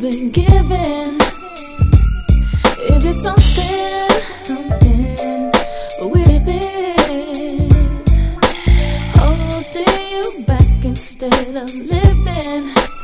been given? Is it something we've been holding you back instead of living?